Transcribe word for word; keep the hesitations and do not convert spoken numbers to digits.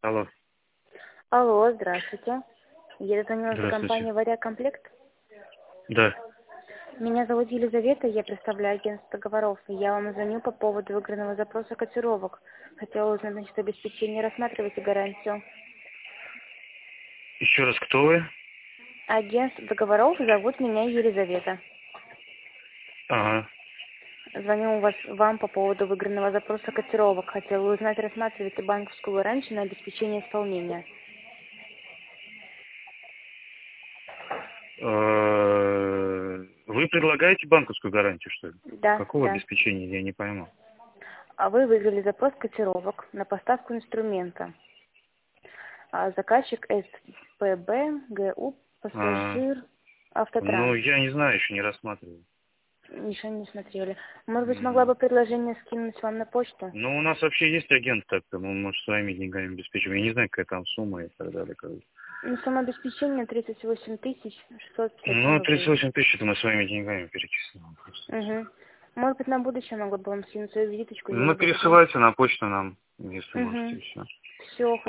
Алло. Алло, здравствуйте. Я дозвонилась в Здравствуйте. компанию «Варяг-комплект». Да. Меня зовут Елизавета, я представляю агентство договоров. И я вам звоню по поводу выигранного запроса котировок. Хотела узнать насчет обеспечения, рассматриваете гарантию. Еще раз, кто вы? Агентство договоров, зовут меня Елизавета. Ага. Звоню вас, вам по поводу выигранного запроса котировок. Хотела узнать, рассматриваете банковскую гарантию на обеспечение исполнения. Э, Вы предлагаете банковскую гарантию, что ли? Да, Какого да. обеспечения, я не пойму. А вы выиграли запрос котировок на поставку инструмента. А заказчик СПБ, ГУ, А, пассажир, ну, автотранс. я не знаю, еще не рассматривал. Еще не смотрели. Может быть, могла М. бы предложение скинуть вам на почту? Ну, у нас вообще есть агент так-то, мы, может, своими деньгами обеспечиваем. Я не знаю, какая там сумма и так далее. как бы. Ну, самообеспечение тридцать восемь тысяч шестьсот пятьдесят семь Ну, тридцать рублей. восемь тысяч это мы своими деньгами перечислим. Просто и всё. Угу. Может быть, на будущее могла бы вам скинуть свою визиточку, я Ну, ее дадим. пересылайте на почту нам, если можете, Угу. и все. Все,